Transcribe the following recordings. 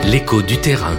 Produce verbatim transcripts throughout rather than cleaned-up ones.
L'écho du terrain.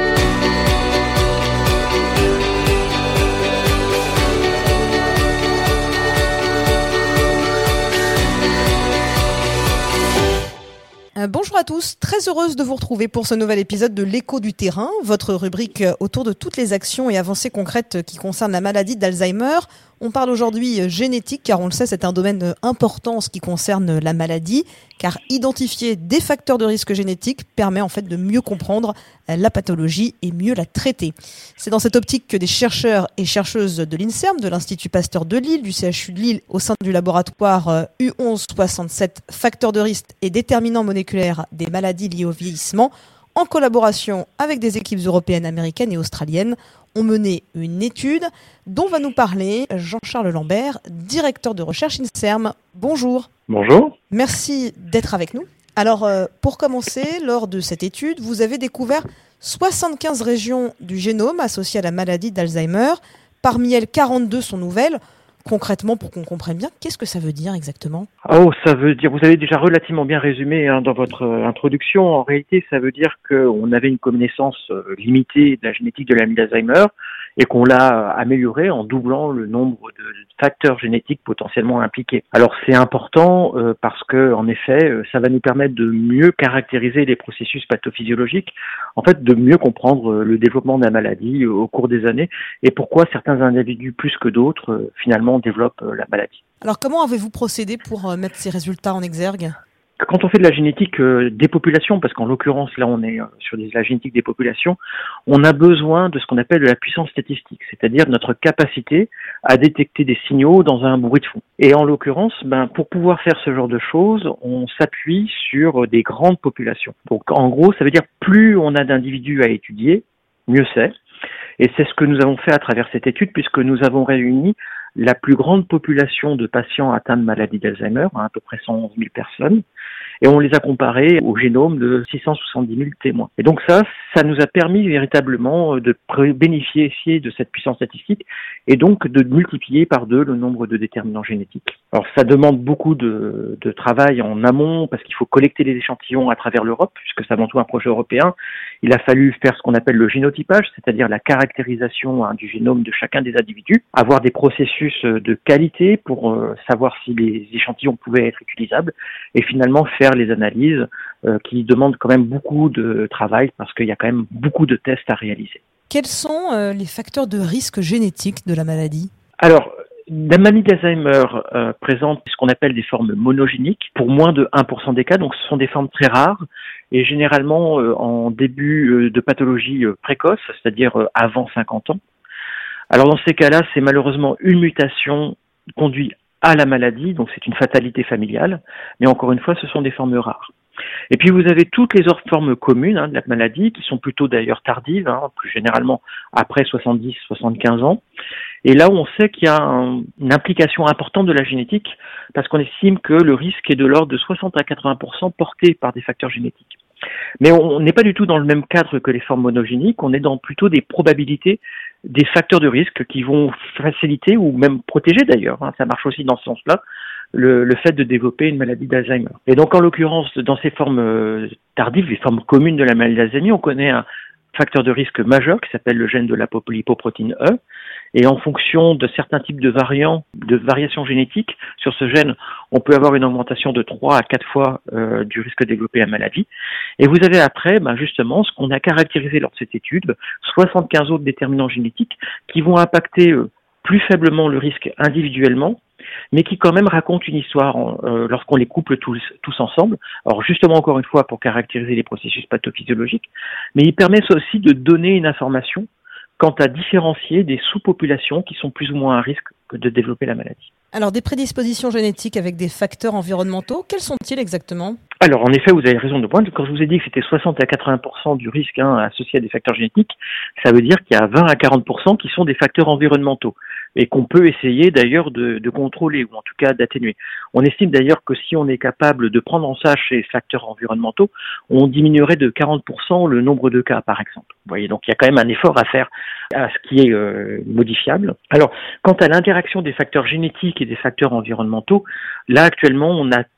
Bonjour à tous, très heureuse de vous retrouver pour ce nouvel épisode de l'écho du terrain, votre rubrique autour de toutes les actions et avancées concrètes qui concernent la maladie d'Alzheimer. On parle aujourd'hui génétique car on le sait, c'est un domaine important en ce qui concerne la maladie, car identifier des facteurs de risque génétique permet en fait de mieux comprendre la pathologie et mieux la traiter. C'est dans cette optique que des chercheurs et chercheuses de l'INSERM, de l'Institut Pasteur de Lille, du C H U de Lille, au sein du laboratoire U onze soixante-sept, facteurs de risque et déterminants moléculaires des maladies liées au vieillissement, en collaboration avec des équipes européennes, américaines et australiennes, ont mené une étude dont va nous parler Jean-Charles Lambert, directeur de recherche INSERM. Bonjour. Bonjour. Merci d'être avec nous. Alors, euh, pour commencer, lors de cette étude, vous avez découvert soixante-quinze régions du génome associées à la maladie d'Alzheimer. Parmi elles, quarante-deux sont nouvelles. Concrètement, pour qu'on comprenne bien, qu'est-ce que ça veut dire exactement ? Oh, ça veut dire, vous avez déjà relativement bien résumé hein, dans votre euh, introduction. En réalité, ça veut dire qu'on avait une connaissance euh, limitée de la génétique de la maladie d'Alzheimer et qu'on l'a améliorée en doublant le nombre de facteurs génétiques potentiellement impliqués. Alors c'est important euh, parce que, en effet, euh, ça va nous permettre de mieux caractériser les processus pathophysiologiques, en fait, de mieux comprendre euh, le développement de la maladie euh, au cours des années et pourquoi certains individus plus que d'autres euh, finalement développent euh, la maladie. Alors comment avez-vous procédé pour euh, mettre ces résultats en exergue ? Quand on fait de la génétique euh, des populations, parce qu'en l'occurrence là on est euh, sur de la génétique des populations, on a besoin de ce qu'on appelle de la puissance statistique, c'est-à-dire notre capacité à détecter des signaux dans un bruit de fond. Et en l'occurrence, ben, pour pouvoir faire ce genre de choses, on s'appuie sur des grandes populations. Donc en gros, ça veut dire plus on a d'individus à étudier, mieux c'est. Et c'est ce que nous avons fait à travers cette étude, puisque nous avons réuni la plus grande population de patients atteints de maladie d'Alzheimer, hein, à peu près cent onze mille personnes, et on les a comparés au génome de six cent soixante-dix mille témoins. Et donc ça, ça nous a permis véritablement de bénéficier de cette puissance statistique et donc de multiplier par deux le nombre de déterminants génétiques. Alors ça demande beaucoup de, de travail en amont parce qu'il faut collecter les échantillons à travers l'Europe, puisque c'est avant tout un projet européen. Il a fallu faire ce qu'on appelle le génotypage, c'est-à-dire la caractérisation hein, du génome de chacun des individus, avoir des processus de qualité pour euh, savoir si les échantillons pouvaient être utilisables et finalement faire les analyses euh, qui demandent quand même beaucoup de travail parce qu'il y a quand même beaucoup de tests à réaliser. Quels sont euh, les facteurs de risque génétique de la maladie ? Alors, la maladie d'Alzheimer euh, présente ce qu'on appelle des formes monogéniques pour moins de un pour cent des cas, donc ce sont des formes très rares et généralement euh, en début euh, de pathologie euh, précoce, c'est-à-dire euh, avant cinquante ans. Alors dans ces cas-là, c'est malheureusement une mutation conduit à la maladie, donc c'est une fatalité familiale, mais encore une fois, ce sont des formes rares. Et puis vous avez toutes les autres formes communes hein, de la maladie, qui sont plutôt d'ailleurs tardives, hein, plus généralement après soixante-dix à soixante-quinze ans. Et là où on sait qu'il y a un, une implication importante de la génétique, parce qu'on estime que le risque est de l'ordre de soixante à quatre-vingts pour cent porté par des facteurs génétiques. Mais on n'est pas du tout dans le même cadre que les formes monogéniques, on est dans plutôt des probabilités des facteurs de risque qui vont faciliter ou même protéger d'ailleurs, hein, ça marche aussi dans ce sens-là, le, le fait de développer une maladie d'Alzheimer. Et donc en l'occurrence, dans ces formes euh, tardives, les formes communes de la maladie d'Alzheimer, on connaît un facteur de risque majeur qui s'appelle le gène de la lipoprotéine E. Et en fonction de certains types de variants, de variations génétiques sur ce gène, on peut avoir une augmentation de trois à quatre fois euh, du risque de développer la maladie. Et vous avez après, ben justement, ce qu'on a caractérisé lors de cette étude, soixante-quinze autres déterminants génétiques qui vont impacter euh, plus faiblement le risque individuellement, mais qui quand même racontent une histoire euh, lorsqu'on les couple tous, tous ensemble. Alors justement, encore une fois, pour caractériser les processus pathophysiologiques, mais ils permettent aussi de donner une information quant à différencier des sous-populations qui sont plus ou moins à risque de développer la maladie. Alors, des prédispositions génétiques avec des facteurs environnementaux, quels sont-ils exactement ? Alors, en effet, vous avez raison de pointe. Quand je vous ai dit que c'était soixante à quatre-vingts pour cent du risque hein, associé à des facteurs génétiques, ça veut dire qu'il y a vingt à quarante pour cent qui sont des facteurs environnementaux et qu'on peut essayer d'ailleurs de, de contrôler ou en tout cas d'atténuer. On estime d'ailleurs que si on est capable de prendre en charge ces facteurs environnementaux, on diminuerait de quarante pour cent le nombre de cas, par exemple. Vous voyez, donc il y a quand même un effort à faire à ce qui est euh, modifiable. Alors, quant à l'interaction des facteurs génétiques et des facteurs environnementaux, là actuellement, on a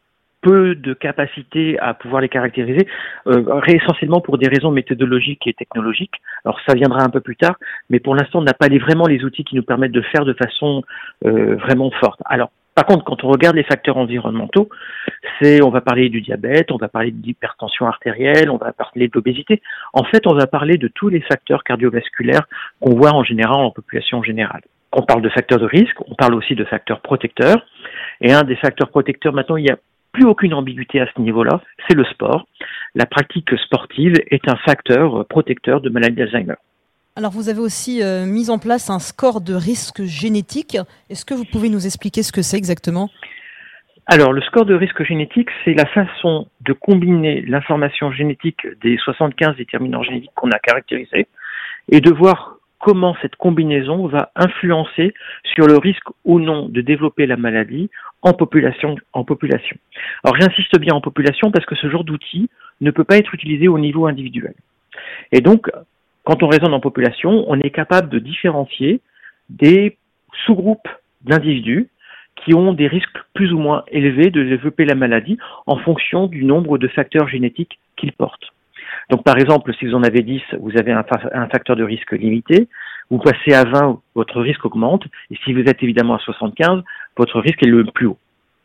peu de capacité à pouvoir les caractériser, euh, essentiellement pour des raisons méthodologiques et technologiques. Alors ça viendra un peu plus tard, mais pour l'instant on n'a pas les, vraiment les outils qui nous permettent de faire de façon euh, vraiment forte. Alors par contre, quand on regarde les facteurs environnementaux, c'est, on va parler du diabète, on va parler de l'hypertension artérielle, on va parler de l'obésité. En fait, on va parler de tous les facteurs cardiovasculaires qu'on voit en général en population générale. On parle de facteurs de risque, on parle aussi de facteurs protecteurs. Et un des facteurs protecteurs, maintenant, il n'y a plus aucune ambiguïté à ce niveau-là, c'est le sport. La pratique sportive est un facteur protecteur de maladie d'Alzheimer. Alors, vous avez aussi euh, mis en place un score de risque génétique. Est-ce que vous pouvez nous expliquer ce que c'est exactement ? Alors, le score de risque génétique, c'est la façon de combiner l'information génétique des soixante-quinze déterminants génétiques qu'on a caractérisés et de voir comment cette combinaison va influencer sur le risque ou non de développer la maladie en population. En population. Alors, j'insiste bien en population parce que ce genre d'outil ne peut pas être utilisé au niveau individuel. Et donc, quand on raisonne en population, on est capable de différencier des sous-groupes d'individus qui ont des risques plus ou moins élevés de développer la maladie en fonction du nombre de facteurs génétiques qu'ils portent. Donc par exemple, si vous en avez dix, vous avez un, fa- un facteur de risque limité, vous passez à vingt, votre risque augmente, et si vous êtes évidemment à soixante-quinze, votre risque est le plus haut.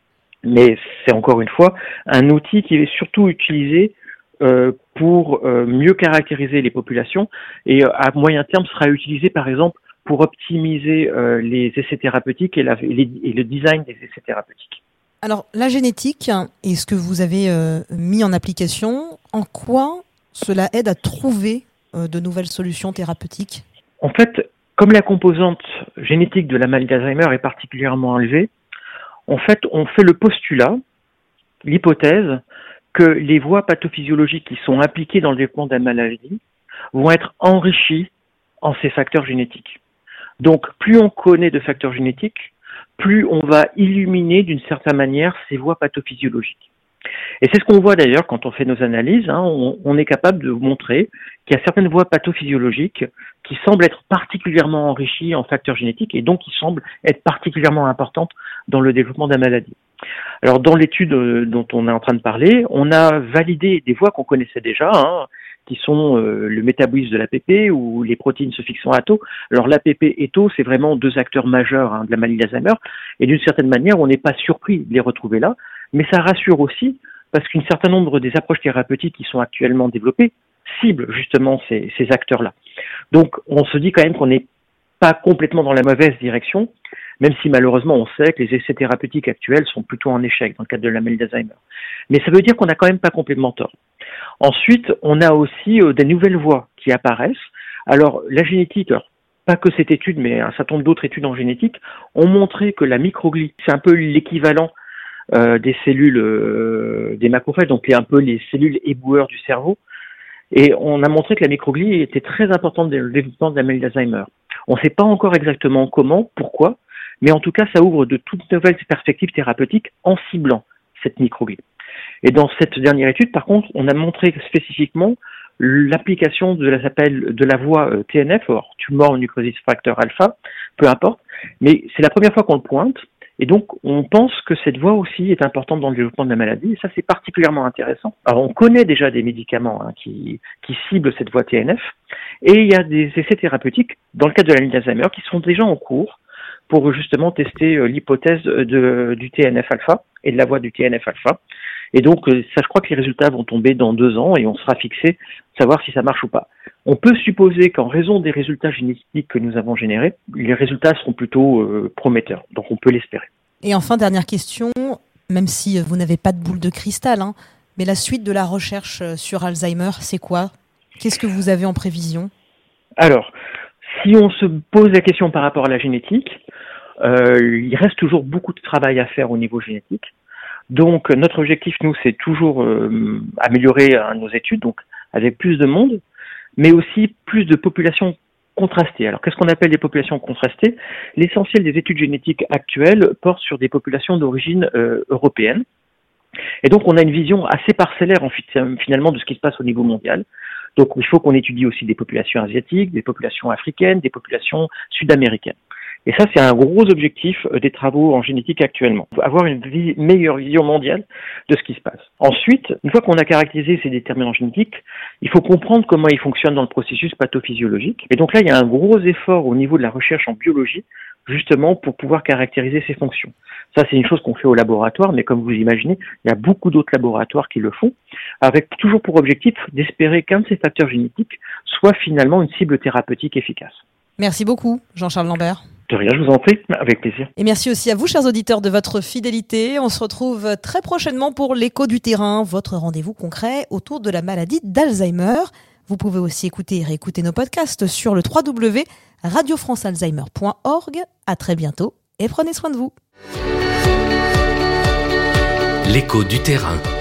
Mais c'est encore une fois un outil qui est surtout utilisé euh, pour euh, mieux caractériser les populations et euh, à moyen terme sera utilisé par exemple pour optimiser euh, les essais thérapeutiques et, la, et, les, et le design des essais thérapeutiques. Alors, la génétique et ce que vous avez euh, mis en application, en quoi cela aide à trouver euh, de nouvelles solutions thérapeutiques ? En fait, comme la composante génétique de la maladie d'Alzheimer est particulièrement élevée, en fait, on fait le postulat, l'hypothèse, que les voies pathophysiologiques qui sont impliquées dans le développement de la maladie vont être enrichies en ces facteurs génétiques. Donc, plus on connaît de facteurs génétiques, plus on va illuminer d'une certaine manière ces voies pathophysiologiques. Et c'est ce qu'on voit d'ailleurs quand on fait nos analyses, hein, on, on est capable de montrer qu'il y a certaines voies pathophysiologiques qui semblent être particulièrement enrichies en facteurs génétiques et donc qui semblent être particulièrement importantes dans le développement de la maladie. Alors dans l'étude dont on est en train de parler, on a validé des voies qu'on connaissait déjà, hein, qui sont euh, le métabolisme de l'A P P ou les protéines se fixant à tau. Alors l'A P P et tau, c'est vraiment deux acteurs majeurs hein, de la maladie d'Alzheimer et d'une certaine manière, on n'est pas surpris de les retrouver là, mais ça rassure aussi parce qu'un certain nombre des approches thérapeutiques qui sont actuellement développées ciblent justement ces, ces acteurs-là. Donc on se dit quand même qu'on n'est pas complètement dans la mauvaise direction, même si malheureusement on sait que les essais thérapeutiques actuels sont plutôt en échec dans le cadre de la maladie d'Alzheimer. Mais ça veut dire qu'on n'a quand même pas complètement tort. Ensuite, on a aussi euh, des nouvelles voies qui apparaissent. Alors la génétique, alors, pas que cette étude, mais un certain nombre d'autres études en génétique, ont montré que la microglie, c'est un peu l'équivalent euh, des cellules, euh, des macrophages, donc un peu les cellules éboueurs du cerveau. Et on a montré que la microglie était très importante dans le développement de la maladie d'Alzheimer. On ne sait pas encore exactement comment, pourquoi, mais en tout cas, ça ouvre de toutes nouvelles perspectives thérapeutiques en ciblant cette microglie. Et dans cette dernière étude, par contre, on a montré spécifiquement l'application de la, de la voie T N F, or Tumor Necrosis Factor Alpha, peu importe, mais c'est la première fois qu'on le pointe, et donc on pense que cette voie aussi est importante dans le développement de la maladie, et ça c'est particulièrement intéressant. Alors on connaît déjà des médicaments hein, qui, qui ciblent cette voie T N F, et il y a des essais thérapeutiques dans le cadre de la maladie d'Alzheimer qui sont déjà en cours pour justement tester l'hypothèse de, du T N F alpha et de la voie du T N F alpha. Et donc, ça, je crois que les résultats vont tomber dans deux ans et on sera fixé savoir si ça marche ou pas. On peut supposer qu'en raison des résultats génétiques que nous avons générés, les résultats seront plutôt euh, prometteurs. Donc, on peut l'espérer. Et enfin, dernière question, même si vous n'avez pas de boule de cristal, hein, mais la suite de la recherche sur Alzheimer, c'est quoi ? Qu'est-ce que vous avez en prévision ? Alors, si on se pose la question par rapport à la génétique, euh, il reste toujours beaucoup de travail à faire au niveau génétique. Donc, notre objectif, nous, c'est toujours euh, améliorer hein, nos études, donc avec plus de monde, mais aussi plus de populations contrastées. Alors, qu'est-ce qu'on appelle les populations contrastées ? L'essentiel des études génétiques actuelles porte sur des populations d'origine euh, européenne. Et donc, on a une vision assez parcellaire, en fait, finalement, de ce qui se passe au niveau mondial. Donc, il faut qu'on étudie aussi des populations asiatiques, des populations africaines, des populations sud-américaines. Et ça, c'est un gros objectif des travaux en génétique actuellement. Avoir une vie, meilleure vision mondiale de ce qui se passe. Ensuite, une fois qu'on a caractérisé ces déterminants génétiques, il faut comprendre comment ils fonctionnent dans le processus pathophysiologique. Et donc là, il y a un gros effort au niveau de la recherche en biologie, justement pour pouvoir caractériser ces fonctions. Ça, c'est une chose qu'on fait au laboratoire, mais comme vous imaginez, il y a beaucoup d'autres laboratoires qui le font, avec toujours pour objectif d'espérer qu'un de ces facteurs génétiques soit finalement une cible thérapeutique efficace. Merci beaucoup, Jean-Charles Lambert. De rien, je vous en prie, avec plaisir. Et merci aussi à vous, chers auditeurs, de votre fidélité. On se retrouve très prochainement pour l'écho du terrain, votre rendez-vous concret autour de la maladie d'Alzheimer. Vous pouvez aussi écouter et réécouter nos podcasts sur le w w w point radio france alzheimer point org. À très bientôt et prenez soin de vous. L'écho du terrain.